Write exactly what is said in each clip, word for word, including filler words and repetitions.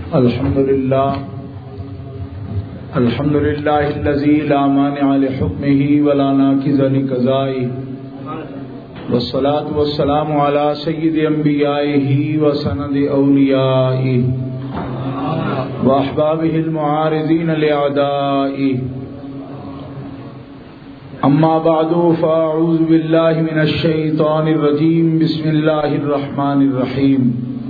الحمد لله الحمد لله الذي لا مانع لحكمه ولا ناقض لقضائه والصلاة والسلام على سيد أنبيائه وسند أوليائه وأحبابه المعارضين لأعدائه. أما بعد فأعوذ بالله من الشيطان الرجيم. بسم الله الرحمن الرحيم.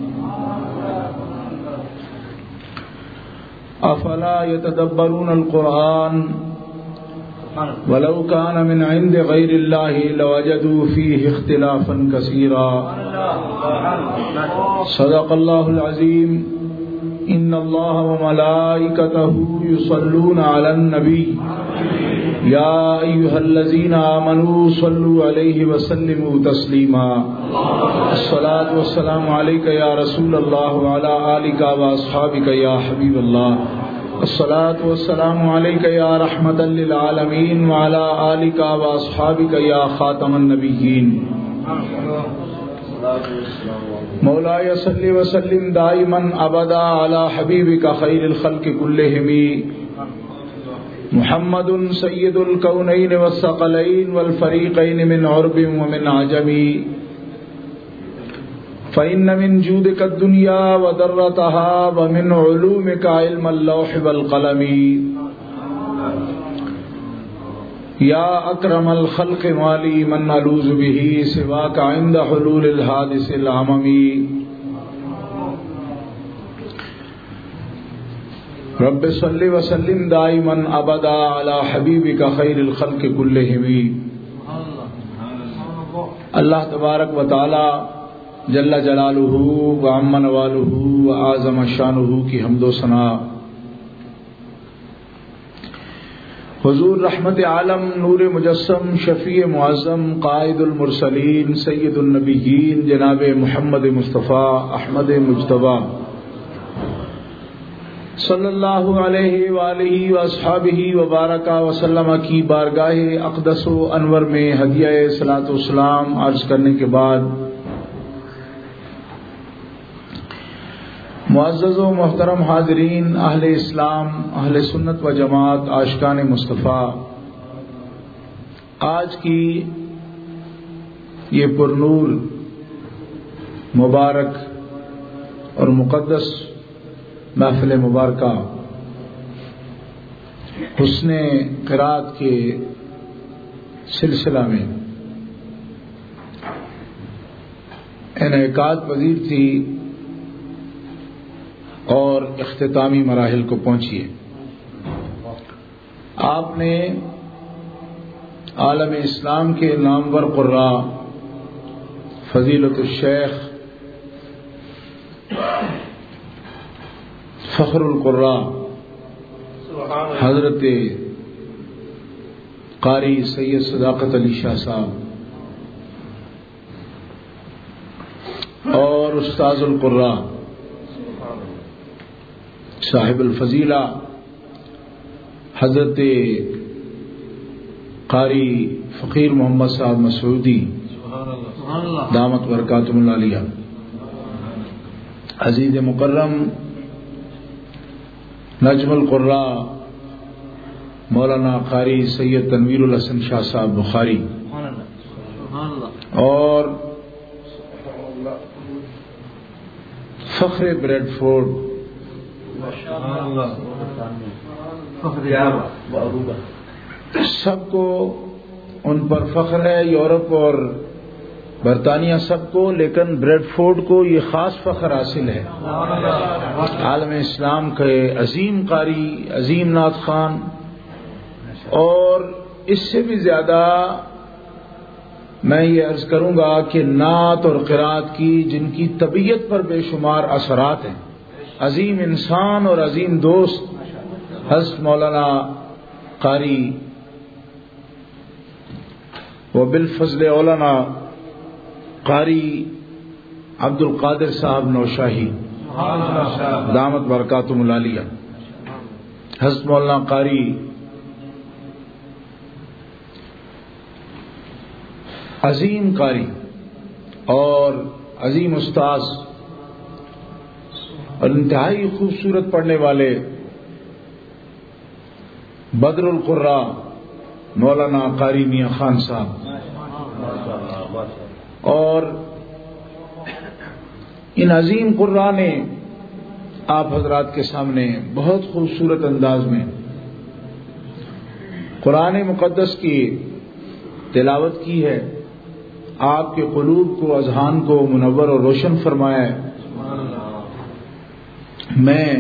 افلا يتدبرون القرآن ولو كان من عند غير الله لوجدوا فيه اختلافا كثيرا. صدق الله العظيم. ان الله وملائكته يصلون على النبي يا ايها الذين آمنوا صلوا عليه وسلموا تسليما. الصلاة والسلام عليك يا رسول الله وعلى آلك واصحابك يا حبيب الله. الصلاة والسلام عليك يا رحمة للعالمين وعلى آلك واصحابك يا خاتم النبيين. مولاي صل وسلم دائما ابدا على حبيبك خير الخلق كلهم محمد سيد الكونين والثقلين والفريقين من عرب ومن عجم. فإن من جودك الدنيا وضرتها ومن علومك علم اللوح والقلم. يا أكرم الخلق مالي من ألوذ به سواك عند حلول الحادث العمم. رب صل وسلم دائما ابدا على حبیبک خیر الخلق کلہم. اللہ تبارک و تعالی جل جلالہ وعم نوالہ وعظم شانہ کی حمد و ثنا حضور رحمت عالم نور مجسم شفیع معظم قائد المرسلین سید النبیین جناب محمد مصطفیٰ احمد مجتبیٰ صلی اللہ علیہ وآلہ واصحابہ وبارک وسلم کی بارگاہ اقدس و انور میں ہدیہ صلاۃ والسلام عرض کرنے کے بعد معزز و محترم حاضرین، اہل اسلام، اہل سنت و جماعت، عاشقان مصطفیٰ، آج کی یہ پرنور مبارک اور مقدس محفل مبارکہ حسن قرات کے سلسلہ میں انعقاد پذیر تھی اور اختتامی مراحل کو پہنچی ہے. آپ نے عالم اسلام کے نامور قراء فضیلت الشیخ فخر القراء حضرت قاری سید صداقت علی شاہ صاحب اور استاذ القراء صاحب الفضیلہ حضرت قاری فقیر محمد صاحب مسعودی دامت برکاتہم العالیہ، عزیز مکرم نجم القراء مولانا قاری سید تنویر الحسن شاہ صاحب بخاری اور فخر بریڈ فورڈ سب کو ان پر فخر ہے، یورپ اور برطانیہ سب کو، لیکن بریڈ فورڈ کو یہ خاص فخر حاصل ہے. عالم اسلام کے عظیم قاری، عظیم نعت خوان، اور اس سے بھی زیادہ میں یہ عرض کروں گا کہ نعت اور قرات کی جن کی طبیعت پر بے شمار اثرات ہیں، عظیم انسان اور عظیم دوست حضرت مولانا قاری و بالفضل مولانا قاری عبد القادر صاحب نوشاہی دامت برکاتہم العالیہ، حضرت مولانا قاری عظیم قاری اور عظیم استاذ اور انتہائی خوبصورت پڑھنے والے بدر القراء مولانا قاری میاں خان صاحب، اور ان عظیم قراء نے آپ حضرات کے سامنے بہت خوبصورت انداز میں قرآن مقدس کی تلاوت کی ہے، آپ کے قلوب کو، اذہان کو منور اور روشن فرمایا ہے۔ میں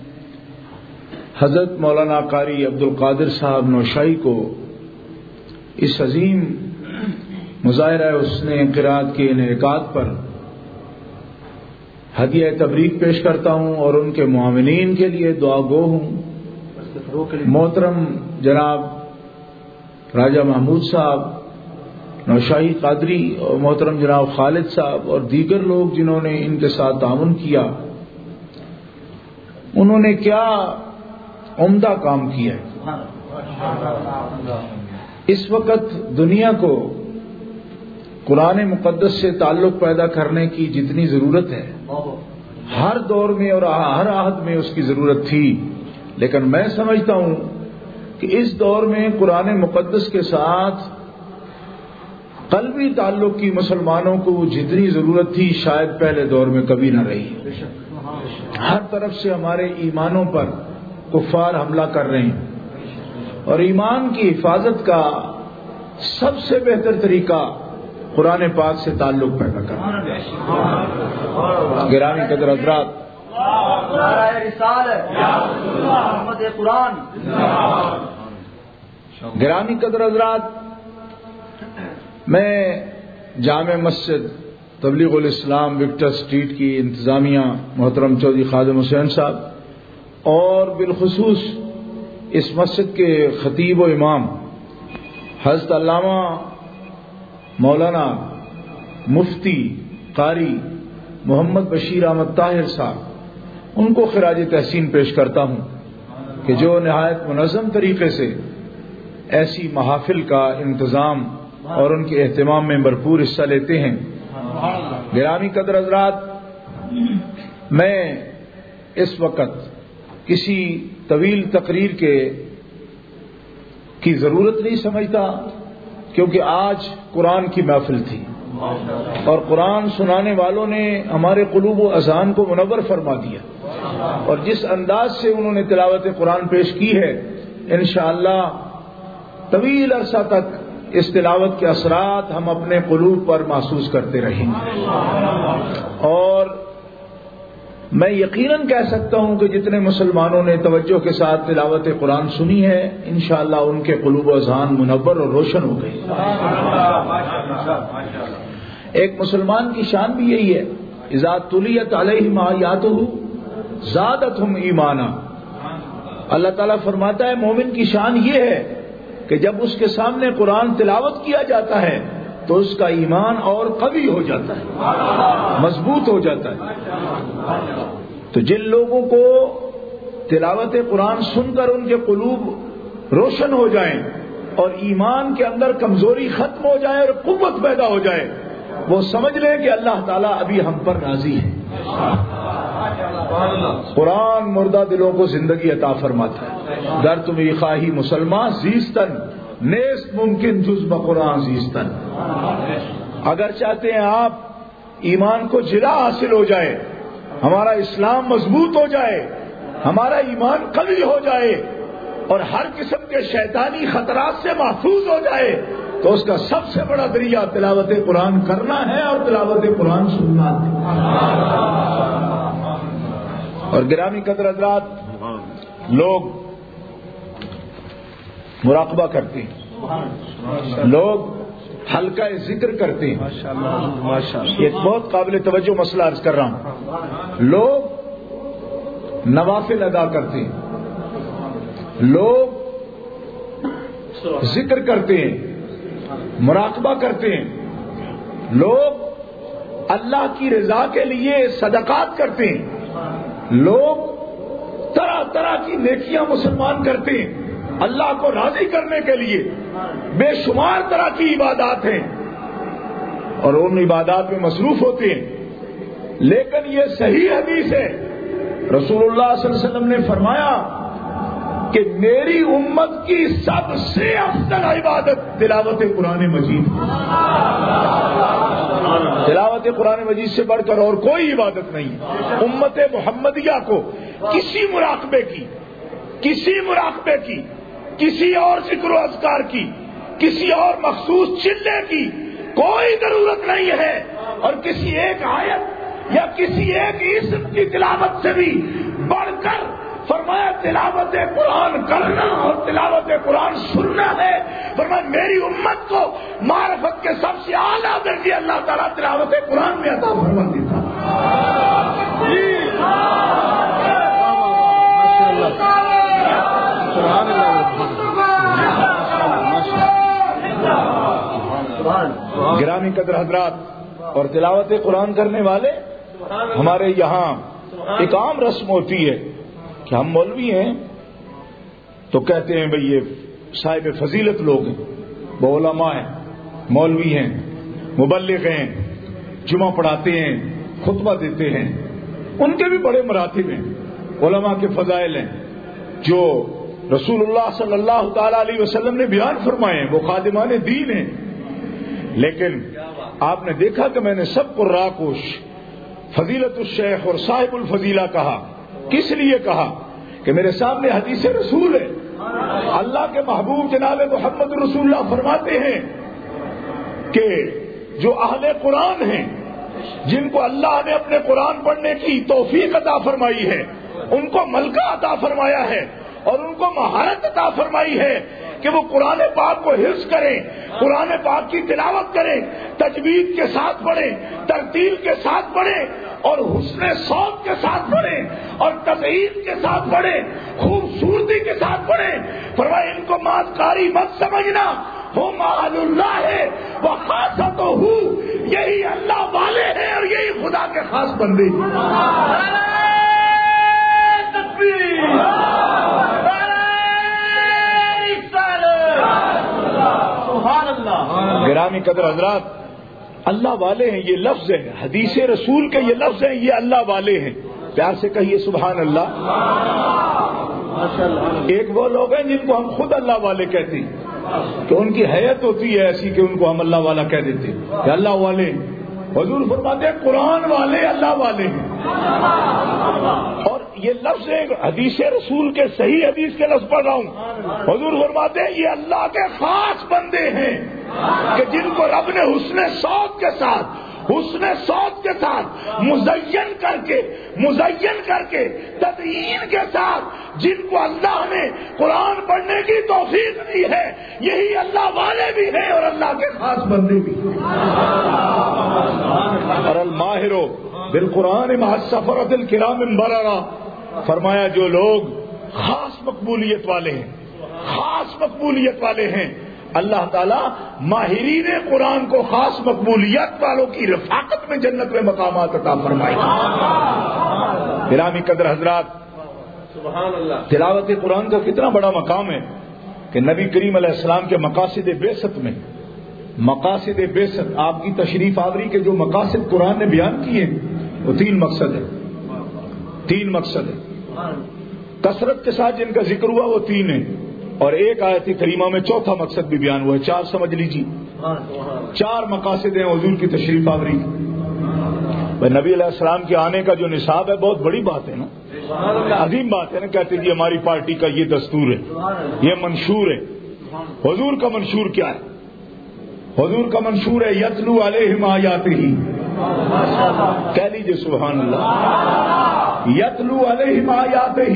حضرت مولانا قاری عبد القادر صاحب نوشائی کو اس عظیم مظاہرہ حسن قرات کے انعقاد پر ہدیہ تبریک پیش کرتا ہوں اور ان کے معاونین کے لیے دعا گو ہوں۔ محترم جناب راجہ محمود صاحب نوشائی قادری اور محترم جناب خالد صاحب اور دیگر لوگ جنہوں نے ان کے ساتھ تعاون کیا، انہوں نے کیا عمدہ کام کیا ہے۔ اس وقت دنیا کو قرآن مقدس سے تعلق پیدا کرنے کی جتنی ضرورت ہے، ہر دور میں اور ہر عہد میں اس کی ضرورت تھی، لیکن میں سمجھتا ہوں کہ اس دور میں قرآن مقدس کے ساتھ قلبی تعلق کی مسلمانوں کو جتنی ضرورت تھی شاید پہلے دور میں کبھی نہ رہی۔ ہر طرف سے ہمارے ایمانوں پر کفار حملہ کر رہے ہیں، اور ایمان کی حفاظت کا سب سے بہتر طریقہ قرآن پاک سے تعلق پیدا کرنا۔ گرامی قدر حضرات، گرامی قدر حضرات، میں جامع مسجد تبلیغ الاسلام وکٹر اسٹریٹ کی انتظامیہ محترم چودھری خادم حسین صاحب اور بالخصوص اس مسجد کے خطیب و امام حضرت علامہ مولانا مفتی قاری محمد بشیر احمد طاہر صاحب، ان کو خراج تحسین پیش کرتا ہوں کہ جو نہایت منظم طریقے سے ایسی محافل کا انتظام اور ان کے اہتمام میں بھرپور حصہ لیتے ہیں۔ گرامی قدر حضرات، میں اس وقت کسی طویل تقریر کے کی ضرورت نہیں سمجھتا، کیونکہ آج قرآن کی محفل تھی اور قرآن سنانے والوں نے ہمارے قلوب و اذہان کو منور فرما دیا، اور جس انداز سے انہوں نے تلاوت قرآن پیش کی ہے، انشاءاللہ طویل عرصہ تک اس تلاوت کے اثرات ہم اپنے قلوب پر محسوس کرتے رہیں گے، اور میں یقیناً کہہ سکتا ہوں کہ جتنے مسلمانوں نے توجہ کے ساتھ تلاوت قرآن سنی ہے، انشاءاللہ ان کے قلوب و اذہان منور اور روشن ہو گئے۔ ایک مسلمان کی شان بھی یہی ہے، اذا تلیت علیہم آیاتہ زادتہم ایمانا۔ اللہ تعالیٰ فرماتا ہے مومن کی شان یہ ہے کہ جب اس کے سامنے قرآن تلاوت کیا جاتا ہے تو اس کا ایمان اور قوی ہو جاتا ہے، مضبوط ہو جاتا ہے۔ تو جن لوگوں کو تلاوت قرآن سن کر ان کے قلوب روشن ہو جائیں اور ایمان کے اندر کمزوری ختم ہو جائے اور قوت پیدا ہو جائے، وہ سمجھ لیں کہ اللہ تعالیٰ ابھی ہم پر راضی ہے۔ قرآن مردہ دلوں کو زندگی عطا فرماتا ہے۔ در تمہیں خواہی مسلمان زیستن نیست ممکن جز بقرآن زیستن۔ اگر چاہتے ہیں آپ ایمان کو جلا حاصل ہو جائے، ہمارا اسلام مضبوط ہو جائے، ہمارا ایمان قوی ہو جائے اور ہر قسم کے شیطانی خطرات سے محفوظ ہو جائے، تو اس کا سب سے بڑا ذریعہ تلاوت قرآن کرنا ہے اور تلاوت قرآن سننا ہے۔ اور گرامی قدر حضرات، لوگ مراقبہ کرتے ہیں، لوگ حلقہ ذکر کرتے ہیں، ایک بہت قابل توجہ مسئلہ عرض کر رہا ہوں۔ لوگ نوافل ادا کرتے ہیں، لوگ ذکر کرتے ہیں، مراقبہ کرتے ہیں، لوگ اللہ کی رضا کے لیے صدقات کرتے ہیں، لوگ طرح طرح کی نیکیاں مسلمان کرتے ہیں اللہ کو راضی کرنے کے لیے، بے شمار طرح کی عبادات ہیں اور ان عبادات میں مصروف ہوتے ہیں، لیکن یہ صحیح حدیث ہے رسول اللہ صلی اللہ علیہ وسلم نے فرمایا کہ میری امت کی سب سے افضل عبادت تلاوت قرآن مجید، تلاوت قرآن مجید سے بڑھ کر اور کوئی عبادت نہیں ہے۔ امت محمدیہ کو کسی مراقبے کی، کسی مراقبے کی، کسی اور ذکر و اذکار کی، کسی اور مخصوص چلے کی کوئی ضرورت نہیں ہے، اور کسی ایک آیت یا کسی ایک اسم کی تلاوت سے بھی بڑھ کر فرمایا تلاوت قرآن کرنا اور تلاوت قرآن سننا ہے۔ فرمایا میری امت کو معرفت کے سب سے اعلیٰ درجے اللہ تعالیٰ تلاوت قرآن میں عطا فرما دیتا۔ گرامی قدر حضرات، اور تلاوت قرآن کرنے والے ہمارے یہاں ایک عام رسم ہوتی ہے کہ ہم مولوی ہیں تو کہتے ہیں بھئی یہ صاحب فضیلت لوگ ہیں، وہ علماء ہیں، مولوی ہیں، مبلغ ہیں، جمعہ پڑھاتے ہیں، خطبہ دیتے ہیں، ان کے بھی بڑے مراتب ہیں، علماء کے فضائل ہیں جو رسول اللہ صلی اللہ تعالی علیہ وسلم نے بیان فرمائے ہیں، وہ خادمان دین ہیں۔ لیکن آپ نے دیکھا کہ میں نے سب قراء کو فضیلت الشیخ اور صاحب الفضیلہ کہا، کس لیے کہا کہ میرے سامنے حدیث رسول ہے، اللہ کے محبوب جناب محمد رسول اللہ فرماتے ہیں کہ جو اہل قرآن ہیں، جن کو اللہ نے اپنے قرآن پڑھنے کی توفیق عطا فرمائی ہے، ان کو ملکہ عطا فرمایا ہے اور ان کو مہارت عطا فرمائی ہے کہ وہ قرآن پاک کو حفظ کریں، قرآن پاک کی تلاوت کریں، تجوید کے ساتھ پڑھیں، ترتیل کے ساتھ پڑھیں، اور حسن صوت کے ساتھ پڑھیں، اور تزئین کے ساتھ پڑھیں، خوبصورتی کے ساتھ پڑھیں۔ فرمایا ان کو مات کاری مت سمجھنا، ہم اہل اللہ ہے وہ خاصۃ ہو، یہی اللہ والے ہیں اور یہی خدا کے خاص بندے ہیں۔ گرامی قدر حضرات، اللہ والے ہیں یہ لفظ ہے، حدیث رسول کے یہ لفظ ہیں، یہ اللہ والے ہیں، پیار سے کہیے سبحان اللہ۔ ایک وہ لوگ ہیں جن کو ہم خود اللہ والے کہتے ہیں کہ ان کی حیت ہوتی ہے ایسی کہ ان کو ہم اللہ والا کہہ دیتے ہیں کہ اللہ والے ہیں۔ حضور فرماتے ہیں قرآن والے اللہ والے ہیں، اور یہ لفظ ہے حدیث رسول کے صحیح حدیث کے لفظ پڑھ رہا ہوں۔ حضور فرماتے ہیں یہ اللہ کے خاص بندے ہیں کہ جن کو رب نے حسن صوت کے ساتھ حسن صوت کے ساتھ مزین کر کے مزین کر کے تدعین کے ساتھ جن کو اللہ نے قرآن پڑھنے کی توفیق دی ہے، یہی اللہ والے بھی ہیں اور اللہ کے خاص بندے بھی ہیں۔ اور الماہر بالقرآن مع السفرۃ الکرام بررا، فرمایا جو لوگ خاص مقبولیت والے ہیں، خاص مقبولیت والے ہیں، اللہ تعالیٰ ماہرین قرآن کو خاص مقبولیت والوں کی رفاقت میں جنت میں مقامات عطا فرمائے گا۔ گرامی قدر حضرات، تلاوت قرآن کا کتنا بڑا مقام ہے کہ نبی کریم علیہ السلام کے مقاصد بعثت میں، مقاصد بعثت آپ کی تشریف آوری کے جو مقاصد قرآن نے بیان کیے وہ تین مقصد ہے، تین مقصد ہے، کثرت کے ساتھ جن کا ذکر ہوا وہ تین ہے، اور ایک آیت کریمہ میں چوتھا مقصد بھی بیان ہوا ہے، چار سمجھ لیجیے، چار مقاصد ہیں حضور کی تشریف آوری۔ نبی علیہ السلام کے آنے کا جو نصاب ہے بہت بڑی بات ہے نا، عظیم بات ہے نا، کہتے جی ہماری پارٹی کا یہ دستور ہے، یہ منشور ہے۔ حضور کا منشور کیا ہے؟ حضور کا منشور ہے یتلو علیہم آیاتہ، کہہ لیجیے سبحان اللہ، یتلو علیہم آیاتہ،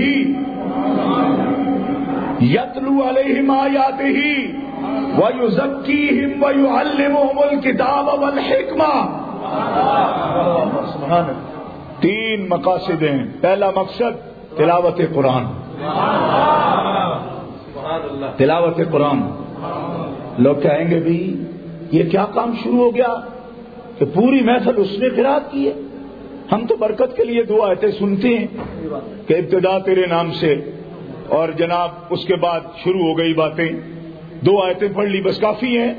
یتلو علیہم آیاتہ ویزکیہم ویعلمہم الکتاب والحکمہ۔ تین مقاصد ہیں، پہلا مقصد تلاوت قرآن، تلاوت قرآن۔ لوگ کہیں گے بھی یہ کیا کام شروع ہو گیا کہ پوری محفل اس نے قرات کی ہے؟ ہم تو برکت کے لیے دو آیتیں سنتے ہیں کہ ابتدا تیرے نام سے، اور جناب اس کے بعد شروع ہو گئی باتیں، دو آیتیں پڑھ لی بس کافی ہیں۔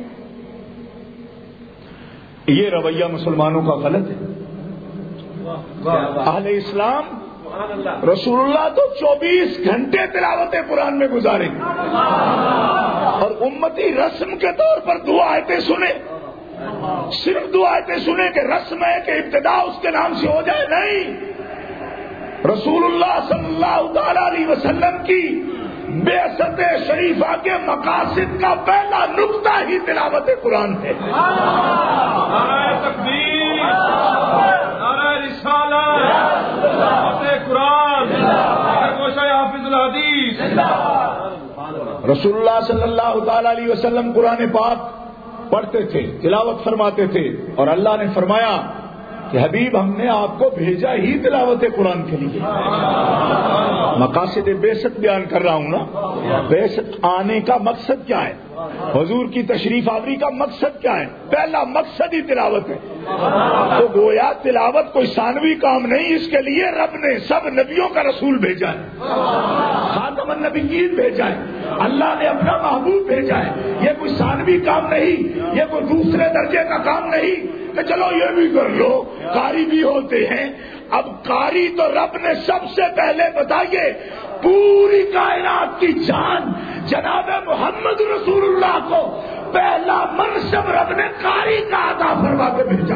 یہ رویہ مسلمانوں کا غلط ہے۔ اہل اسلام رسول اللہ تو چوبیس گھنٹے تلاوت قرآن میں گزارے اور امتی رسم کے طور پر دو آیتیں سنے، صرف دو آیتیں سنے کہ رسم ہے کہ ابتدا اس کے نام سے ہو جائے، نہیں، رسول اللہ صلی اللہ تعالی علیہ وسلم کی بعثت شریفہ کے مقاصد کا پہلا نقطہ ہی تلاوت قرآن ہے۔ نعرہ تکبیر، نعرہ رسالت، تلاوت قرآن، گوشہ حافظ الحدیث۔ رسول اللہ صلی اللہ تعالی علیہ وسلم قرآن پاک پڑھتے تھے، تلاوت فرماتے تھے، اور اللہ نے فرمایا کہ حبیب ہم نے آپ کو بھیجا ہی تلاوت قرآن کے لیے۔ مقاصد بعثت بیان کر رہا ہوں نا، بعثت آنے کا مقصد کیا ہے، حضور کی تشریف آوری کا مقصد کیا ہے، پہلا مقصد ہی تلاوت ہے۔ تو گویا تلاوت کوئی ثانوی کام نہیں، اس کے لیے رب نے سب نبیوں کا رسول بھیجا ہے، خاتم النبیین بھیجا ہے، اللہ نے اپنا محبوب بھیجا ہے۔ یہ کوئی ثانوی کام نہیں، یہ کوئی دوسرے درجے کا کام نہیں کہ چلو یہ بھی کر لو، قاری بھی ہوتے ہیں۔ اب قاری تو رب نے سب سے پہلے بتائیے، پوری کائنات کی جان جناب محمد رسول اللہ کو پہلا منصب رب نے قاری کا عطا فرما کے بھیجا۔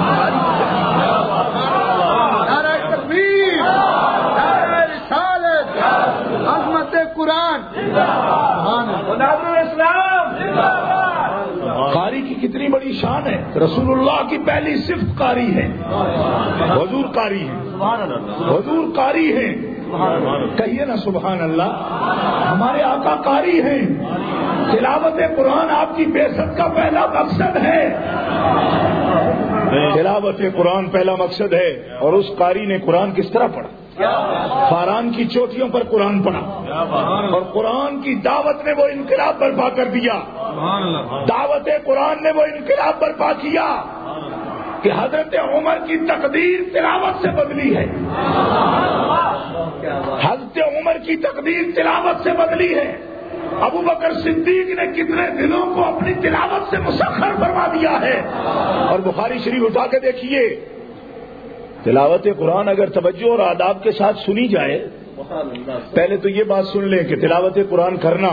نعرہ تکبیر، نعرہ رسالت، عظمت قرآن، نعرہ اسلام۔ قاری کی کتنی بڑی شان ہے، رسول اللہ کی پہلی صفت قاری ہے، حضور قاری ہے، حضور قاری ہے، کہیے نا سبحان اللہ۔ ہمارے آقا قاری ہیں، تلاوت قرآن آپ کی بعثت کا پہلا مقصد ہے، تلاوت قرآن پہلا مقصد ہے۔ اور اس قاری نے قرآن کس طرح پڑھا، فاران کی چوٹیوں پر قرآن پڑھا، اور قرآن کی دعوت نے وہ انقلاب برپا کر دیا، دعوت قرآن نے وہ انقلاب برپا کیا کہ حضرت عمر کی تقدیر تلاوت سے بدلی ہے، حضرت عمر کی تقدیر تلاوت سے بدلی ہے۔ ابو بکر صدیق نے کتنے دلوں کو اپنی تلاوت سے مسخر فرما دیا ہے۔ اور بخاری شریف اٹھا کے دیکھیے، تلاوت قرآن اگر توجہ اور آداب کے ساتھ سنی جائے، پہلے تو یہ بات سن لیں کہ تلاوت قرآن کرنا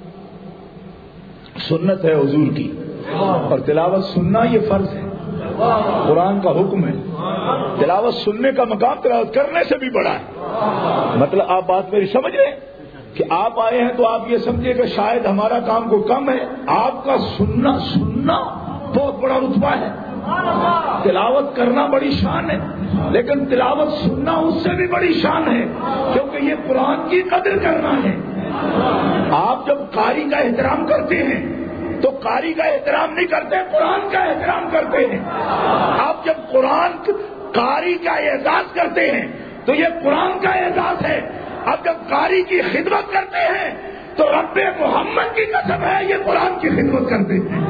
سنت ہے حضور کی، اور تلاوت سننا یہ فرض ہے، قرآن کا حکم ہے۔ تلاوت سننے کا مقام تلاوت کرنے سے بھی بڑا ہے۔ مطلب آپ بات میری سمجھ رہے ہیں کہ آپ آئے ہیں تو آپ یہ سمجھے کہ شاید ہمارا کام کو کم ہے، آپ کا سننا سننا بہت بڑا رتبہ ہے۔ تلاوت کرنا بڑی شان ہے، لیکن تلاوت سننا اس سے بھی بڑی شان ہے، کیونکہ یہ قرآن کی قدر کرنا ہے۔ آپ جب قاری کا احترام کرتے ہیں تو قاری کا احترام نہیں کرتے، قرآن کا احترام کرتے ہیں۔ آپ جب قرآن قاری کا اعزاز کرتے ہیں تو یہ قرآن کا اعزاز ہے۔ اب جب قاری کی خدمت کرتے ہیں تو رب محمد کی قسم ہے یہ قرآن کی خدمت کرتے ہیں۔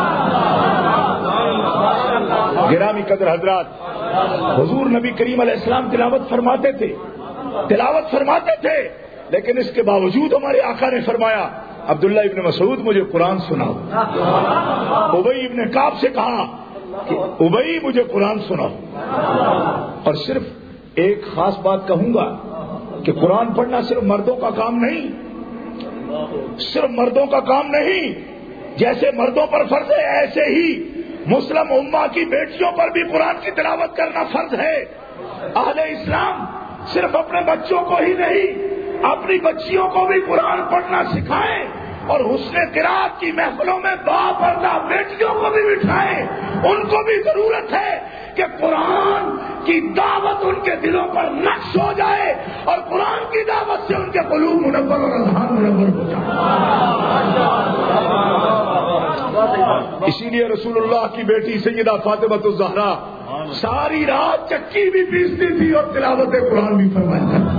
گرامی قدر حضرات، حضور نبی کریم علیہ السلام تلاوت فرماتے تھے، تلاوت فرماتے تھے، لیکن اس کے باوجود ہمارے آقا نے فرمایا عبداللہ ابن مسعود مجھے قرآن سناؤ۔ ابی ابن کعب سے کہا کہ ابی مجھے قرآن سناؤ۔ اور صرف ایک خاص بات کہوں گا کہ قرآن پڑھنا صرف مردوں کا کام نہیں، صرف مردوں کا کام نہیں، جیسے مردوں پر فرض ہے ایسے ہی مسلم امہ کی بیٹیوں پر بھی قرآن کی تلاوت کرنا فرض ہے۔ اہل اسلام صرف اپنے بچوں کو ہی نہیں، اپنی بچیوں کو بھی قرآن پڑھنا سکھائیں، اور حسن قرات کی محفلوں میں باپردہ بیٹیوں کو بھی بٹھائیں۔ ان کو بھی ضرورت ہے کہ قرآن کی دعوت ان کے دلوں پر نقش ہو جائے، اور قرآن کی دعوت سے ان کے قلوب منور اور اذہان منور ہو جائے۔ اسی لیے رسول اللہ کی بیٹی سیدہ فاطمہ الزہرا ساری رات چکی بھی پیستی تھی اور تلاوت قرآن بھی فرمایا کرتی۔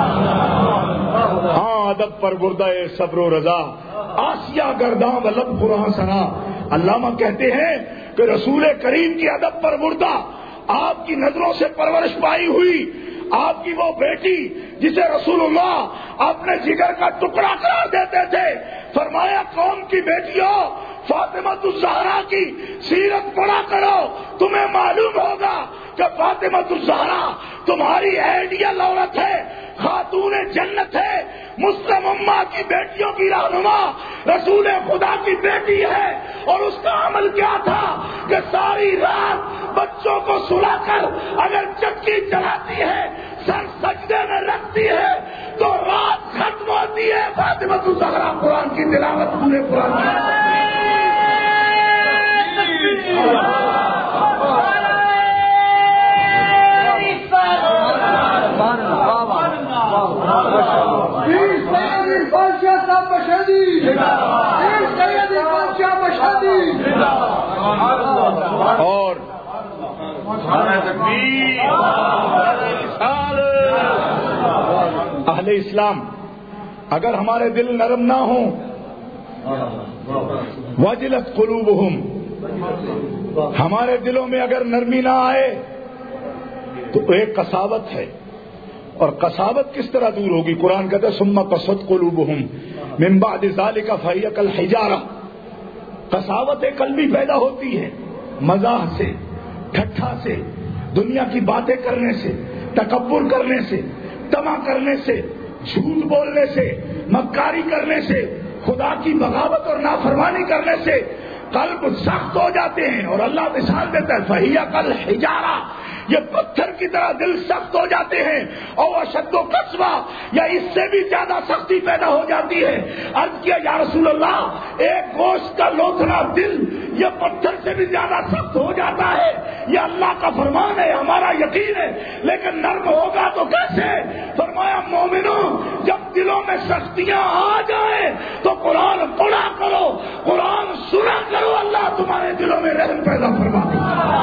ہاں ادب پر گردہ صبر و رضا، آسیہ گرداں و لب قرآن سنا۔ علامہ کہتے ہیں کہ رسول کریم کی ادب پر مردہ، آپ کی نظروں سے پرورش پائی ہوئی آپ کی وہ بیٹی جسے رسول اللہ اپنے جگر کا ٹکڑا قرار دیتے تھے، فرمایا قوم کی بیٹیوں فاطمہ الزہرا کی سیرت پڑھا کرو، تمہیں معلوم ہوگا کہ فاطمہ الزہرا تمہاری آئیڈیل عورت ہے، خاتون جنت ہے، مسلم امہ کی بیٹیوں کی رہنما، رسول خدا کی بیٹی ہے. اور اس کا عمل کیا تھا کہ ساری رات بچوں کو سلا کر اگر چکی چلاتی ہے، سر سجدے میں رکھتی ہے تو رات ختم ہوتی ہے. فاطمہ الزہرا قرآن کی تلاوت پورے قرآن کی اور اہل اسلام اگر ہمارے دل نرم نہ ہوں، وجلت قلوبہم، ہمارے دلوں میں اگر نرمی نہ آئے تو ایک قساوت ہے. اور قساوت کس طرح دور ہوگی؟ قرآن کہتا ہے ثم قست قلوبہم من بعد ذلک فہی کالحجارہ. قساوت قلبی پیدا ہوتی ہے مزاح سے، ٹھٹھا سے، دنیا کی باتیں کرنے سے، تکبر کرنے سے، طمع کرنے سے، جھوٹ بولنے سے، مکاری کرنے سے، خدا کی بغاوت اور نافرمانی کرنے سے قلب سخت ہو جاتے ہیں. اور اللہ مثال دیتا ہے فہی کالحجارہ، یہ پتھر کی طرح دل سخت ہو جاتے ہیں. اور اشد و قسوہ، یا اس سے بھی زیادہ سختی پیدا ہو جاتی ہے. عرض کیا یا رسول اللہ، ایک گوشت کا لوتھڑا دل یہ پتھر سے بھی زیادہ سخت ہو جاتا ہے. یہ اللہ کا فرمان ہے، ہمارا یقین ہے، لیکن نرم ہوگا تو کیسے؟ فرمایا مومنوں، جب دلوں میں سختیاں آ جائیں تو قرآن پڑھا کرو، قرآن سنا کرو، اللہ تمہارے دلوں میں رحم پیدا فرما دے.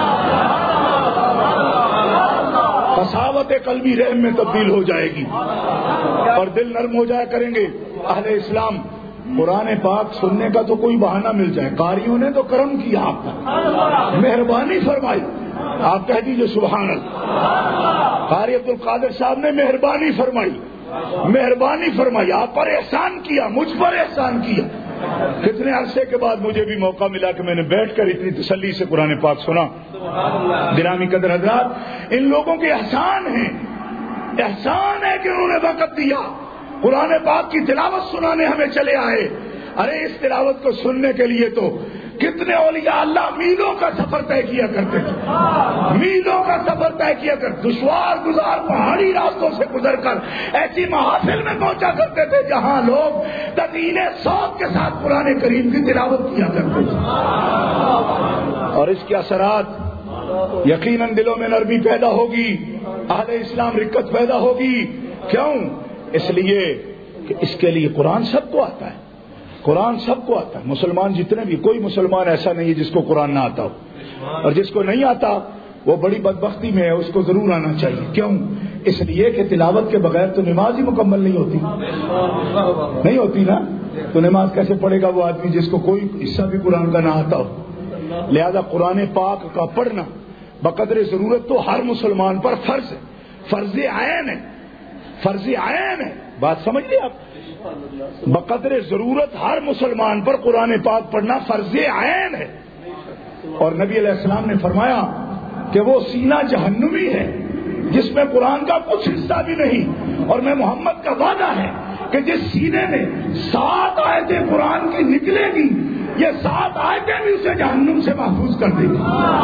قساوت قلبی رحم میں تبدیل ہو جائے گی اور دل نرم ہو جایا کریں گے. اہل اسلام قرآن پاک سننے کا تو کوئی بہانہ مل جائے. قاریوں نے تو کرم کیا، آپ پر مہربانی فرمائی. آپ کہہ دیجئے سبحان اللہ. قاری عبد القادر صاحب نے مہربانی فرمائی، مہربانی فرمائی، آپ پر احسان کیا، مجھ پر احسان کیا. کتنے عرصے کے بعد مجھے بھی موقع ملا کہ میں نے بیٹھ کر اتنی تسلی سے قرآن پاک سنا. گرامی قدر حضرات، ان لوگوں کے احسان ہیں، احسان ہے کہ انہوں نے وقت دیا، قرآن پاک کی تلاوت سنانے ہمیں چلے آئے. ارے اس تلاوت کو سننے کے لیے تو کتنے اولیاء اللہ میلوں کا سفر طے کیا کرتے تھے، میلوں کا سفر طے کیا کرتے، دشوار گزار پہاڑی راستوں سے گزر کر ایسی محافل میں پہنچا کرتے تھے جہاں لوگ تدین صوت کے ساتھ قرآن کریم کی تلاوت کیا کرتے تھے. اور اس کے اثرات یقیناً دلوں میں نرمی پیدا ہوگی، اہل اسلام رکت پیدا ہوگی. کیوں؟ اس لیے کہ اس کے لیے قرآن سب کو آتا ہے، قرآن سب کو آتا ہے. مسلمان جتنے بھی، کوئی مسلمان ایسا نہیں ہے جس کو قرآن نہ آتا ہو، اور جس کو نہیں آتا وہ بڑی بدبختی میں ہے، اس کو ضرور آنا چاہیے. کیوں؟ اس لیے کہ تلاوت کے بغیر تو نماز ہی مکمل نہیں ہوتی، نہیں ہوتی نا. تو نماز کیسے پڑھے گا وہ آدمی جس کو کوئی حصہ بھی قرآن کا نہ آتا ہو؟ لہذا قرآن پاک کا پڑھنا بقدر ضرورت تو ہر مسلمان پر فرض ہے، فرض عین ہے، فرض عین ہے. بات سمجھ لیں آپ؟ بقدر ضرورت ہر مسلمان پر قرآن پاک پڑھنا فرض عین ہے. اور نبی علیہ السلام نے فرمایا کہ وہ سینہ جہنمی ہے جس میں قرآن کا کچھ حصہ بھی نہیں. اور میں محمد کا وعدہ ہے کہ جس سینے میں سات آیتیں قرآن کی نکلے گی، یہ سات آیتیں بھی اسے جہنم سے محفوظ کر دیں گی.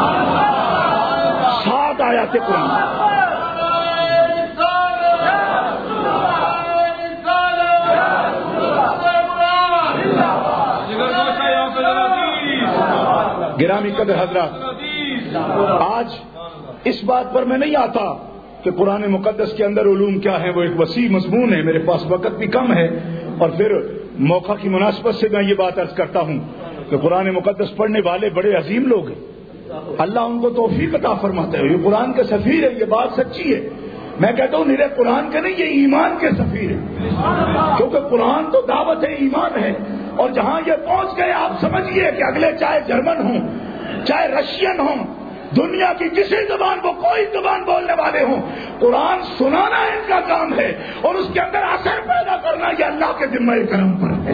سات آیات قرآن. گرامی قدر حضرات، آج اس بات پر میں نہیں آتا کہ قرآن مقدس کے اندر علوم کیا ہے، وہ ایک وسیع مضمون ہے. میرے پاس وقت بھی کم ہے، اور پھر موقع کی مناسبت سے میں یہ بات عرض کرتا ہوں کہ قرآن مقدس پڑھنے والے بڑے عظیم لوگ ہیں، اللہ ان کو توفیق عطا فرماتا ہے. یہ قرآن کے سفیر ہے، یہ بات سچی ہے. میں کہتا ہوں نرے قرآن کے نہیں، یہ ایمان کے سفیر ہے، کیونکہ قرآن تو دعوت ہے، ایمان ہے. اور جہاں یہ پہنچ گئے آپ سمجھیے کہ اگلے چاہے جرمن ہوں، چاہے رشین ہوں، دنیا کی کسی زبان کو، کوئی زبان بولنے والے ہوں، قرآن سنانا ان کا کام ہے اور اس کے اندر اثر پیدا کرنا کرنا یہ اللہ کے ذمہ کرم پر ہے.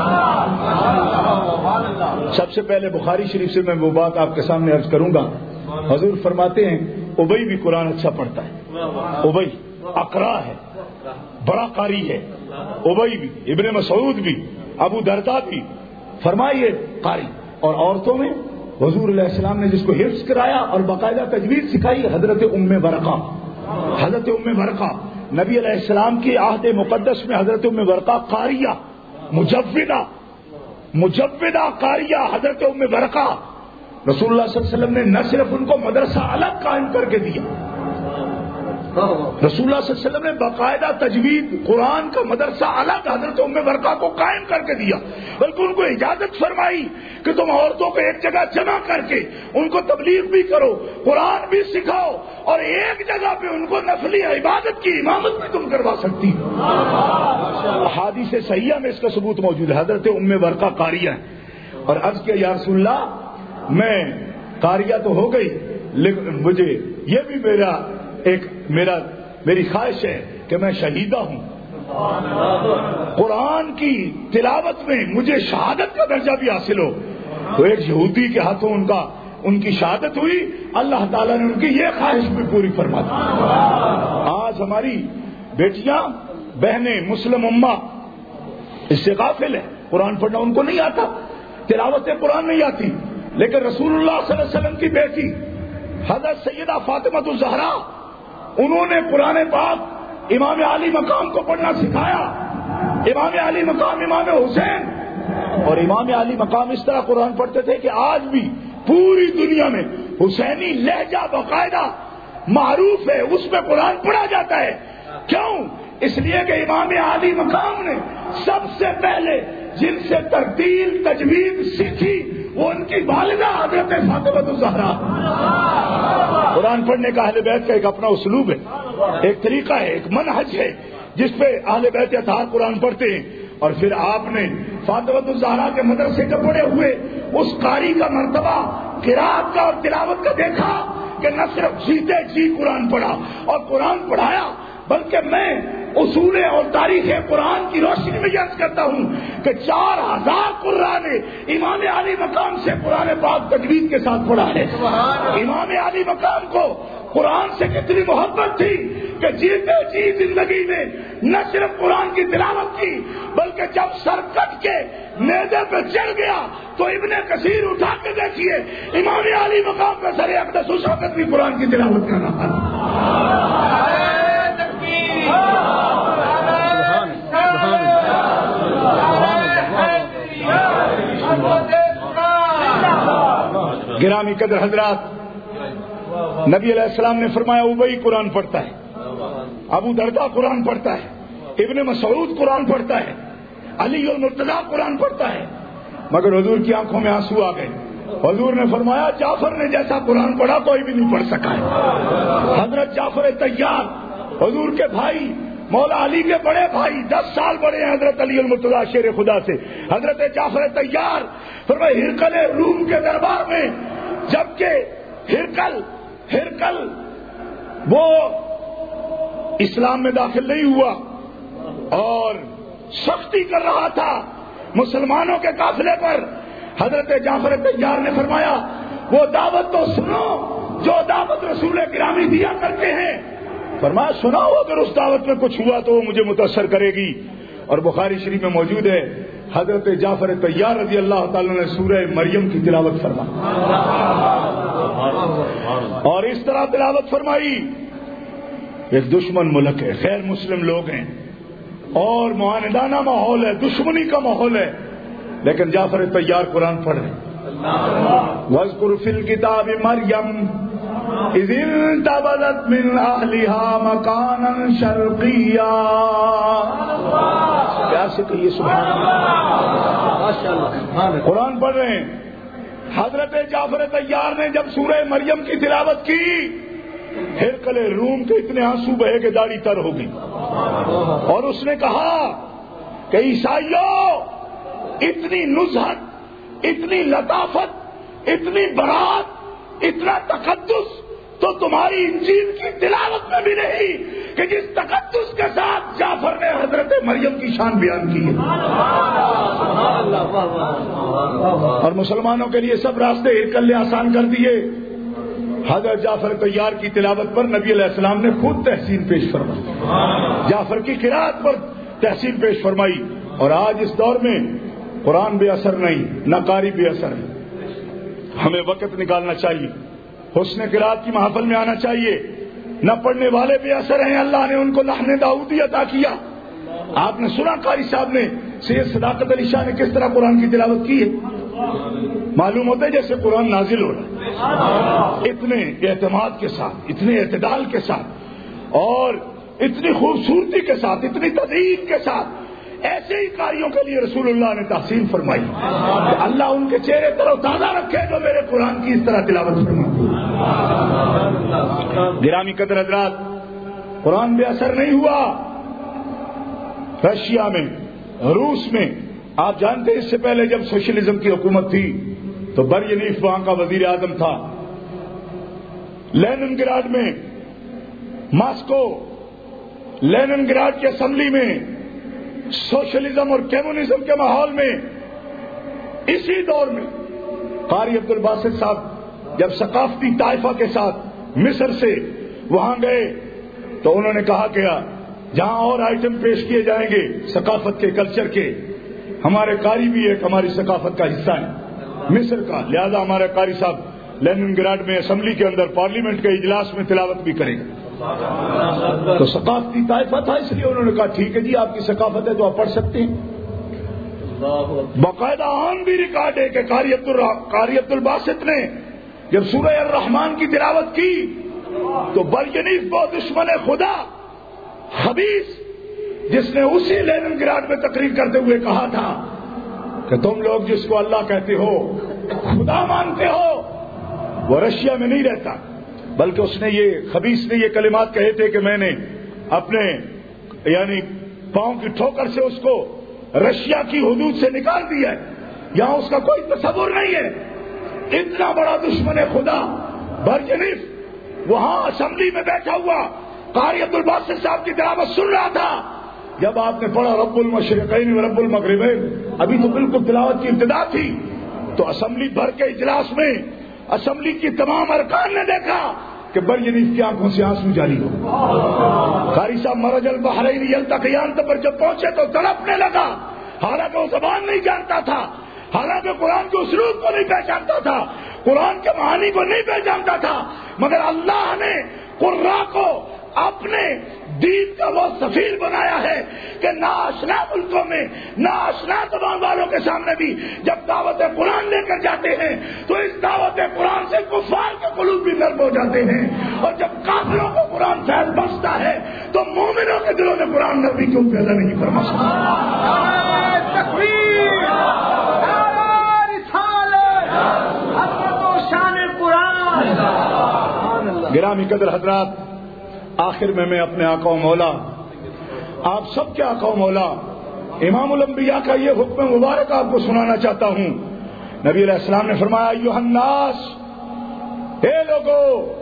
سب سے پہلے بخاری شریف سے میں وہ بات آپ کے سامنے عرض کروں گا. حضور فرماتے ہیں ابئی بھی قرآن اچھا پڑھتا ہے. ابئی اقرا ہے, بڑا قاری ہے. ابئی بھی, ابن مسعود بھی, ابو درداء بھی, فرمائیے قاری. اور عورتوں میں حضور علیہ السلام نے جس کو حفظ کرایا اور باقاعدہ تجوید سکھائی, حضرت ام ورقہ. حضرت ام ورقہ نبی علیہ السلام کی عہد مقدس میں حضرت ام ورقہ قاریہ, مجودہ مجودہ قاریہ حضرت ام ورقہ. رسول اللہ صلی اللہ علیہ وسلم نے نہ صرف ان کو مدرسہ الگ قائم کر کے دیا, رسول اللہ صلی اللہ علیہ وسلم نے باقاعدہ تجوید قرآن کا مدرسہ الگ حضرت ام ورقہ کو قائم کر کے دیا, بلکہ ان کو اجازت فرمائی کہ تم عورتوں کو ایک جگہ جمع کر کے ان کو تبلیغ بھی کرو, قرآن بھی سکھاؤ, اور ایک جگہ پہ ان کو نفلی عبادت کی امامت بھی تم کروا سکتی ہو. احادیث صحیحہ میں اس کا ثبوت موجود ہے. حضرت ام ورقہ قاریہ ہیں اور عرض کیا یا رسول اللہ میں قاریہ تو ہو گئی لیکن مجھے یہ بھی میرا ایک میرا میری خواہش ہے کہ میں شہیدہ ہوں, قرآن کی تلاوت میں مجھے شہادت کا درجہ بھی حاصل ہو. تو ایک یہودی کے ہاتھوں ان کا ان کی شہادت ہوئی, اللہ تعالیٰ نے ان کی یہ خواہش بھی پوری فرما دی. آج ہماری بیٹیاں بہنیں مسلم امہ اس سے غافل ہے, قرآن پڑھنا ان کو نہیں آتا, تلاوت قرآن نہیں آتی. لیکن رسول اللہ صلی اللہ علیہ وسلم کی بیٹی حضرت سیدہ فاطمہ الزہرا, انہوں نے قرآن پاک امام علی مقام کو پڑھنا سکھایا. امام علی مقام امام حسین, اور امام علی مقام اس طرح قرآن پڑھتے تھے کہ آج بھی پوری دنیا میں حسینی لہجہ باقاعدہ معروف ہے, اس میں قرآن پڑھا جاتا ہے. کیوں؟ اس لیے کہ امام علی مقام نے سب سے پہلے جن سے ترتیل تجوید سیکھی وہ ان کی والدہ حضرت فاطمہ الزہرا. قرآن پڑھنے کا اہل بیت کا ایک اپنا اسلوب ہے, ایک طریقہ ہے, ایک منہج ہے جس پہ اہل بیت اطہار قرآن پڑھتے ہیں. اور پھر آپ نے فاطمہ الزہرا کے مدرسے کے پڑھے ہوئے اس قاری کا مرتبہ قرات کا اور تلاوت کا دیکھا کہ نہ صرف جیتے جی قرآن پڑھا اور قرآن پڑھایا, بلکہ میں اصول اور تاریخ قرآن کی روشنی میں یاد کرتا ہوں کہ چار ہزار قرآن نے امام علی مقام سے قرآن پاک تجوید کے ساتھ پڑھا ہے. امام علی مقام کو قرآن سے کتنی محبت تھی کہ جیتے جی زندگی میں نہ صرف قرآن کی تلاوت کی بلکہ جب سر کٹ کے میدے پہ چڑھ گیا تو ابن کثیر اٹھا کے دیکھیے امام علی مقام کا سر اقدس اس وقت بھی قرآن کی تلاوت کر رہا تھا. گرامی قدر حضرات, نبی علیہ السلام نے فرمایا ابئی قرآن پڑھتا ہے, ابو درداء قرآن پڑھتا ہے, ابن مسعود قرآن پڑھتا ہے, علی المرتضیٰ قرآن پڑھتا ہے. مگر حضور کی آنکھوں میں آنسو آ گئے. حضور نے فرمایا جعفر نے جیسا قرآن پڑھا کوئی بھی نہیں پڑھ سکا ہے. حضرت جعفر طیار حضور کے بھائی مولا علی کے بڑے بھائی, دس سال بڑے ہیں حضرت علی المرتضیٰ شیر خدا سے. حضرت جعفر طیار فرمایا ہرقل روم کے دربار میں جبکہ ہرقل ہرقل وہ اسلام میں داخل نہیں ہوا اور سختی کر رہا تھا مسلمانوں کے قافلے پر, حضرت جعفر طیار نے فرمایا وہ دعوت تو سنو جو دعوت رسول گرامی دیا کرتے ہیں. فرمایا سناؤ اگر اس دعوت میں کچھ ہوا تو وہ مجھے متاثر کرے گی. اور بخاری شریف میں موجود ہے حضرت جعفر طیار رضی اللہ تعالیٰ نے سورہ مریم کی تلاوت فرمائی اور اس طرح تلاوت فرمائی. ایک دشمن ملک ہے, غیر مسلم لوگ ہیں اور معاندانہ ماحول ہے, دشمنی کا ماحول ہے, لیکن جعفر طیار قرآن پڑھ رہے. وَاذْكُرْ فِي الْكِتَابِ مَرْيَمَ اِذِ انْتَبَذَتْ مِنْ أَهْلِهَا مَكَانًا شَرْقِيًّا. کیا سے کہیے سبحان اللہ, قرآن پڑھ رہے ہیں. حضرت جعفر طیار نے جب سورہ مریم کی تلاوت کی ہرقل روم کے اتنے آنسو بہے کہ داڑھی تر ہو گئی اور اس نے کہا کہ عیسائیوں اتنی نزہت, اتنی لطافت, اتنی برات, اتنا تقدس تو تمہاری انجیل کی تلاوت میں بھی نہیں کہ جس تقدس کے ساتھ جعفر نے حضرت مریم کی شان بیان کی ہے، اور مسلمانوں کے لیے سب راستے ہرکلے آسان کر دیے۔ حضرت جعفر طیار کی تلاوت پر نبی علیہ السلام نے خود تحسین پیش فرمائی، جعفر کی قرات پر تحسین پیش فرمائی۔ اور آج اس دور میں قرآن بے اثر نہیں، نہ قاری بے اثر ہے۔ ہمیں وقت نکالنا چاہیے، حسن قرات کی محفل میں آنا چاہیے۔ نہ پڑھنے والے بے اثر ہیں، اللہ نے ان کو لحن داؤدی عطا کیا۔ آپ نے سنا قاری صاحب نے، سید صداقت علی شاہ نے کس طرح قرآن کی تلاوت کی ہے، معلوم ہوتا ہے جیسے قرآن نازل ہو رہا ہے، اتنے اعتماد کے ساتھ، اتنے اعتدال کے ساتھ، اور اتنی خوبصورتی کے ساتھ، اتنی تدین کے ساتھ۔ ایسے ہی قاریوں کے لیے رسول اللہ نے تحسین فرمائی کہ اللہ ان کے چہرے تر و تازہ رکھے جو میرے قرآن کی اس طرح تلاوت فرماتے ہیں۔ گرامی قدر حضرات، قرآن بے اثر نہیں ہوا۔ رشیا میں، روس میں، آپ جانتے ہیں اس سے پہلے جب سوشلزم کی حکومت تھی تو برینیف وہاں کا وزیر اعظم تھا۔ لینن گراڈ میں، ماسکو، لینن گراڈ کی اسمبلی میں سوشلزم اور کمیونزم کے ماحول میں، اسی دور میں قاری عبد الباسط صاحب جب ثقافتی طائفہ کے ساتھ مصر سے وہاں گئے تو انہوں نے کہا کہ جہاں اور آئٹم پیش کیے جائیں گے ثقافت کے، کلچر کے، ہمارے قاری بھی ایک ہماری ثقافت کا حصہ ہے مصر کا، لہذا ہمارے قاری صاحب لینن گراڈ میں اسمبلی کے اندر پارلیمنٹ کے اجلاس میں تلاوت بھی کرے گا۔ تو ثقافتی طائفہ تھا، اس لیے انہوں نے کہا ٹھیک ہے جی، آپ کی ثقافت ہے تو آپ پڑھ سکتے ہیں۔ باقاعدہ آن بھی ریکارڈ ہے کہ قاری عبد قاری عبد الباسط نے جب سورہ الرحمن کی تلاوت کی تو برینیف کو دشمن خدا خبیث، جس نے اسی لینن گراڈ میں تقریر کرتے ہوئے کہا تھا کہ تم لوگ جس کو اللہ کہتے ہو، خدا مانتے ہو، وہ رشیا میں نہیں رہتا، بلکہ اس نے یہ خبیث نے یہ کلمات کہے تھے کہ میں نے اپنے یعنی پاؤں کی ٹھوکر سے اس کو رشیا کی حدود سے نکال دیا ہے، یہاں اس کا کوئی تصور نہیں ہے۔ اتنا بڑا دشمن خدا برجنیف وہاں اسمبلی میں بیٹھا ہوا قاری عبد الباسط صاحب کی تلاوت سن رہا تھا۔ جب آپ نے پڑھا رب المشرقین و رب المغربین، ابھی تو بالکل تلاوت کی ابتدا تھی، تو اسمبلی بھر کے اجلاس میں اسمبلی کی تمام ارکان نے دیکھا کہ برجنیف کی آنکھوں سے آنسو جاری ہو۔ قاری صاحب مرج البحرین یلتقیان پر جب پہنچے تو تڑپنے لگا، حالانکہ وہ زبان نہیں جانتا تھا، حالانکہ قرآن کے اسلوب کو نہیں پہچانتا تھا، قرآن کے معانی کو نہیں پہچانتا تھا، مگر اللہ نے قرآن کو اپنے دین کا وہ سفیر بنایا ہے کہ ناآشنا ملکوں میں، ناآشنا زبان والوں کے سامنے بھی جب دعوت قرآن لے کر جاتے ہیں تو اس دعوت قرآن سے کفار کے قلوب بھی نرم ہو جاتے ہیں، اور جب کافروں کو قرآن فیض بخشتا ہے تو مومنوں کے دلوں میں قرآن نبی کیوں پیدا نہیں فرما سکتا۔ تکبیر، نعرہ رسالت، عظمت و شان قرآن۔ گرامی قدر حضرات، آخر میں میں اپنے آقا و مولا، آپ سب کے آقا و مولا امام الانبیاء کا یہ حکم مبارک آپ کو سنانا چاہتا ہوں۔ نبی علیہ السلام نے فرمایا ایھا الناس، اے لوگو،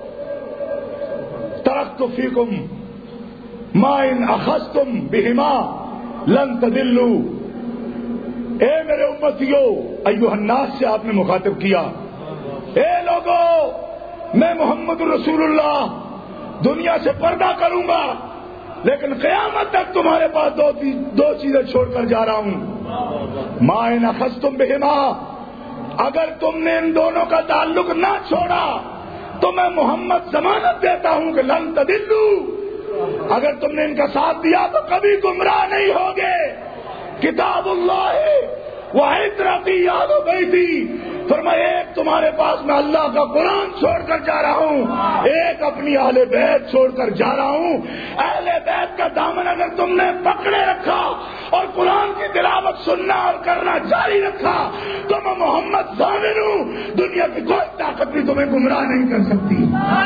ترکت فیکم ما ان اخذتم بہما لن تضلوا، اے میرے امتیو، ایھا الناس سے آپ نے مخاطب کیا، اے لوگو، میں محمد رسول اللہ دنیا سے پردہ کروں گا، لیکن قیامت تک تمہارے پاس دو دو چیزیں چھوڑ کر جا رہا ہوں۔ ما ان اخذتم بہما، اگر تم نے ان دونوں کا تعلق نہ چھوڑا تو میں محمد ضمانت دیتا ہوں کہ لن تضلوا، اگر تم نے ان کا ساتھ دیا تو کبھی گمراہ نہیں ہوگے۔ کتاب اللہ وعطرتی یاد بیتی، فرمایا ایک تمہارے پاس میں اللہ کا قرآن چھوڑ کر جا رہا ہوں، ایک اپنی اہل بیت چھوڑ کر جا رہا ہوں۔ اہل بیت کا دامن اگر تم نے پکڑے رکھا اور قرآن کی تلاوت سننا اور کرنا جاری رکھا تو میں محمد ضامن ہوں، دنیا کی کوئی طاقت بھی تمہیں گمراہ نہیں کر سکتی۔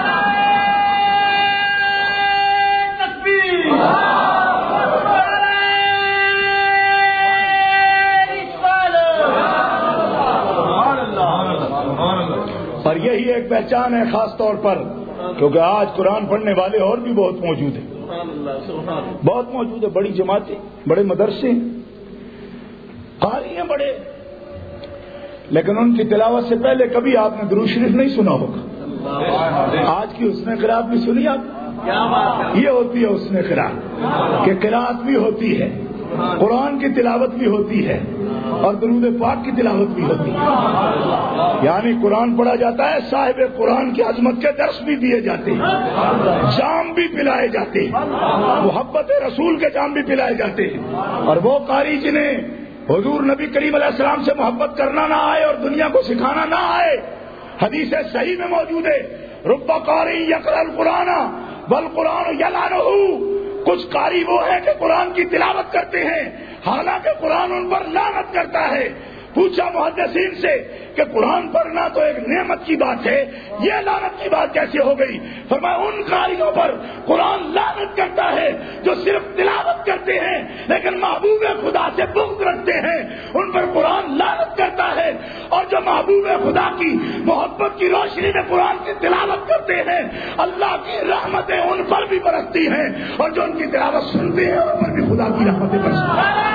اور یہی ایک پہچان ہے خاص طور پر، کیونکہ آج قرآن پڑھنے والے اور بھی بہت موجود ہیں، بہت موجود ہے، بڑی جماعتیں، بڑے مدرسے، قاری ہیں بڑے، لیکن ان کی تلاوت سے پہلے کبھی آپ نے درود شریف نہیں سنا ہوگا۔ آج کی حسن قراءت بھی سنی آپ؟ یہ ہوتی ہے حسن قراءت کہ قراءت بھی ہوتی ہے، قرآن کی تلاوت بھی ہوتی ہے اور درود پاک کی تلاوت بھی ہوتی ہے، یعنی قرآن پڑھا جاتا ہے، صاحب قرآن کی عظمت کے درس بھی دیے جاتے ہیں، جام بھی پلائے جاتے ہیں، محبت رسول کے جام بھی پلائے جاتے ہیں، اور وہ قاری جنہیں حضور نبی کریم علیہ السلام سے محبت کرنا نہ آئے اور دنیا کو سکھانا نہ آئے، حدیث صحیح میں موجود ہے، رب قاری یقرأ القرآن والقرآن یلعنہ، کچھ قاری وہ ہیں کہ قرآن کی تلاوت کرتے ہیں حالانکہ قرآن ان پر لعنت کرتا ہے۔ پوچھا محدثین سے کہ قرآن پڑھنا تو ایک نعمت کی بات ہے، یہ لعنت کی بات کیسے ہو گئی؟ فرمایا ان قاریوں پر قرآن لعنت کرتا ہے جو صرف تلاوت کرتے ہیں لیکن محبوب خدا سے بغض رکھتے ہیں، ان پر قرآن لعنت کرتا ہے، اور جو محبوب خدا کی محبت کی روشنی میں قرآن کی تلاوت کرتے ہیں اللہ کی رحمتیں ان پر بھی برستی ہیں، اور جو ان کی تلاوت سنتے ہیں ان پر بھی خدا کی رحمتیں برستی ہیں۔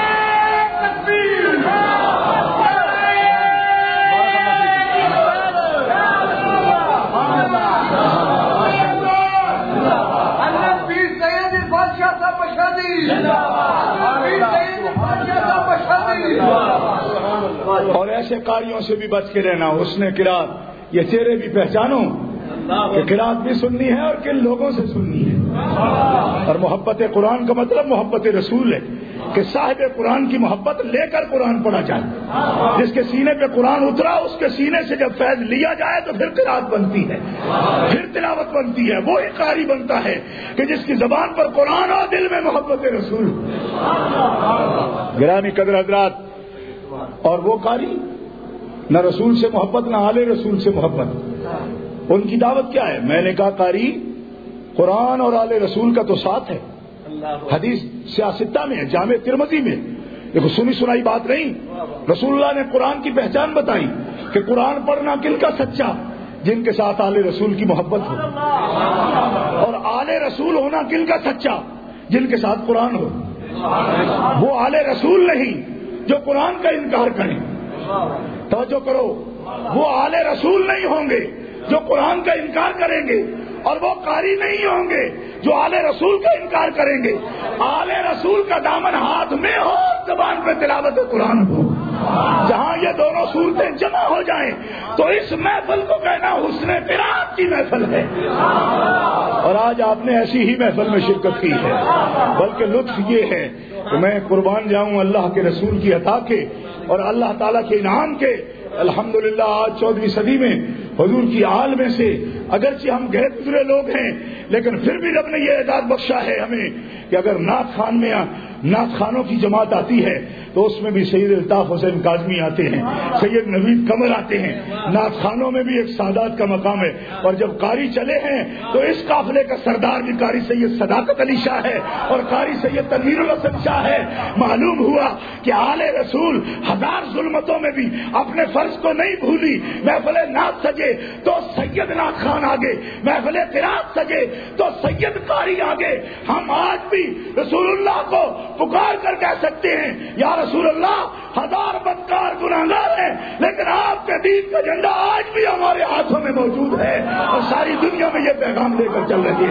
اور ایسے قاریوں سے بھی بچ کے رہنا، حسن قراءت، یہ چہرے بھی پہچانو کہ قراءت بھی سننی ہے اور کن لوگوں سے سننی ہے، اور محبت قرآن کا مطلب محبت رسول ہے کہ صاحب قرآن کی محبت لے کر قرآن پڑھا جائے، جس کے سینے پہ قرآن اترا اس کے سینے سے جب فیض لیا جائے تو پھر قراءت بنتی ہے، پھر تلاوت بنتی ہے، وہی قاری بنتا ہے کہ جس کی زبان پر قرآن اور دل میں محبت رسول۔ گرامی قدر حضرات، اور وہ قاری نہ رسول سے محبت نہ آل رسول سے محبت، ان کی دعوت کیا ہے؟ میں نے کہا قاری قرآن اور آل رسول کا تو ساتھ ہے، حدیث سیاستہ میں ہے، جامع ترمذی میں، دیکھو سنی سنائی بات نہیں، رسول اللہ نے قرآن کی پہچان بتائی کہ قرآن پڑھنا کن کا سچا؟ جن کے ساتھ آل رسول کی محبت ہو، اور آل رسول ہونا کن کا سچا؟ جن کے ساتھ قرآن ہو۔ وہ آل رسول نہیں جو قرآن کا انکار کریں، توجہ کرو، وہ آل رسول نہیں ہوں گے جو قرآن کا انکار کریں گے، اور وہ قاری نہیں ہوں گے جو آل رسول کا انکار کریں گے۔ آل رسول کا دامن ہاتھ میں ہو، زبان پہ تلاوت قرآن ہو، جہاں یہ دونوں صورتیں جمع ہو جائیں تو اس محفل کو کہنا حسن قراءت کی محفل ہے۔ اور آج آپ نے ایسی ہی محفل میں شرکت کی ہے، بلکہ لطف یہ ہے کہ میں قربان جاؤں اللہ کے رسول کی عطا کے اور اللہ تعالیٰ کے انعام کے۔ الحمدللہ آج چودہویں صدی میں حضور کی آل میں سے اگرچہ ہم گئے گزرے لوگ ہیں، لیکن پھر بھی رب نے یہ اعزاز بخشا ہے ہمیں کہ اگر نعت خان میں نعت خانوں کی جماعت آتی ہے تو اس میں بھی سید الطاف حسین کاظمی آتے ہیں، سید نوید قمر آتے ہیں، نعت خانوں میں بھی ایک سادات کا مقام ہے، اور جب قاری چلے ہیں تو اس قافلے کا سردار بھی قاری سید صداقت علی شاہ ہے اور قاری سید تنویر الحسن شاہ ہے۔ معلوم ہوا کہ آل رسول ہزار ظلمتوں میں بھی اپنے فرض کو نہیں بھولی۔ محفل نعت سجے تو سید نعت خان آگے، محفل قراءت سجے تو سید قاری آگے۔ ہم آج بھی رسول اللہ کو پکار کر کہہ سکتے ہیں یا رسول اللہ، ہزار بدکار گناہگار ہیں لیکن آپ کے دین کا جھنڈا آج بھی ہمارے ہاتھوں میں موجود ہے اور ساری دنیا میں یہ پیغام لے کر چل رہی ہے۔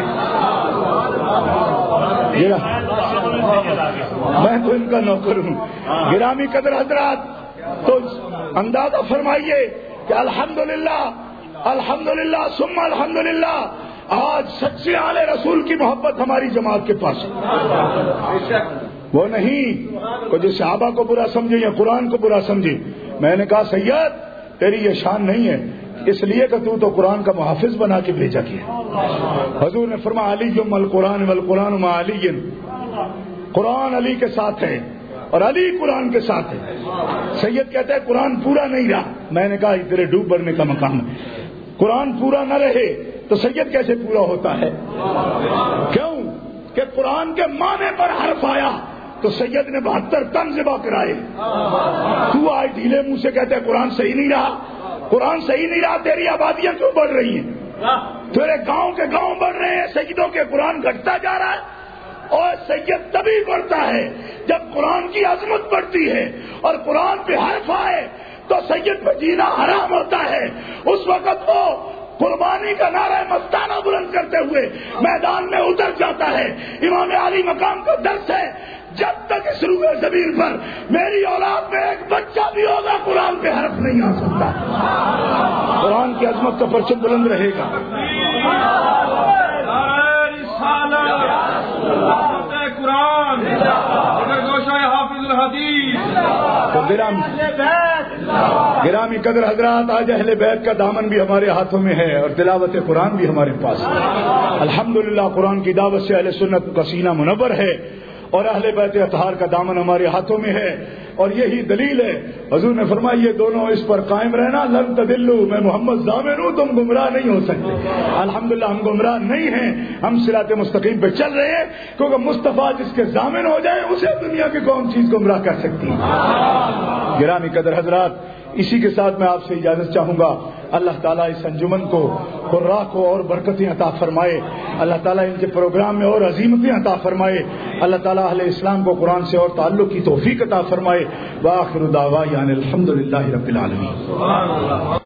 میں تو ان کا نوکر ہوں۔ گرامی قدر حضرات، تو اندازہ فرمائیے کہ الحمدللہ الحمدللہ ثم الحمدللہ آج سچے آل رسول کی محبت ہماری جماعت کے پاس ہے۔ وہ نہیں کہ جو صحابہ کو برا سمجھے یا قرآن کو برا سمجھے۔ میں نے کہا سید تیری یہ شان نہیں ہے، اس لیے کہ تو تو قرآن کا محافظ بنا کے بھیجا گیا۔ حضور نے فرمایا علی القرآن والقرآن مع علی، قرآن علی کے ساتھ ہے اور علی قرآن کے ساتھ ہے۔ سید کہتے ہیں قرآن پورا نہیں رہا۔ میں نے کہا یہ تیرے ڈوب بڑھنے کا مقام ہے، قرآن پورا نہ رہے تو سید کیسے پورا ہوتا ہے؟ کیوں کہ قرآن کے معنی پر حرف آیا تو سید نے بہتر تن ذبح کرائے۔ تو آج ڈھیلے منہ سے کہتے ہیں قرآن صحیح نہیں رہا، قرآن صحیح نہیں رہا، تیری آبادیاں کیوں بڑھ رہی ہیں؟ تیرے گاؤں کے گاؤں بڑھ رہے ہیں، سجدوں کے قرآن گھٹتا جا رہا ہے۔ اور سید تبھی بڑھتا ہے جب قرآن کی عظمت بڑھتی ہے اور قرآن پہ حرف آئے تو سید پہ جینا حرام ہوتا ہے. اس وقت وہ قربانی کا نعرہ مستانہ بلند کرتے ہوئے میدان میں اتر جاتا ہے. امام علی مقام کا درس ہے جب تک اس روح زمین پر میری اولاد میں ایک بچہ بھی ہوگا قرآن پہ حرف نہیں آ سکتا. قرآن کی عظمت کا پرچم بلند رہے گا. قرآن حافظ الحدیث. تو گرامی گرامی قدر حضرات، آج اہل بیت کا دامن بھی ہمارے ہاتھوں میں ہے اور تلاوت قرآن بھی ہمارے پاس ہے. الحمدللہ قرآن کی دعوت سے اہل سنت کا سینہ منور ہے اور اہل بیت اطہار کا دامن ہمارے ہاتھوں میں ہے. اور یہی دلیل ہے، حضور نے فرمایا یہ دونوں اس پر قائم رہنا. لن تدلوا، میں محمد ضامن ہوں، تم گمراہ نہیں ہو سکتے. الحمدللہ ہم گمراہ نہیں ہیں، ہم صراط مستقیم پہ چل رہے ہیں، کیونکہ مصطفیٰ جس کے ضامن ہو جائے اسے دنیا کی کون چیز گمراہ کر سکتی ہے. گرامی قدر حضرات، اسی کے ساتھ میں آپ سے اجازت چاہوں گا. اللہ تعالیٰ اس انجمن کو، قرا کو اور برکتیں عطا فرمائے. اللہ تعالیٰ ان کے پروگرام میں اور عظیمتیں عطا فرمائے. اللہ تعالیٰ اہل اسلام کو قرآن سے اور تعلق کی توفیق عطا فرمائے. وآخر دعوانا الحمد للہ رب العالمین.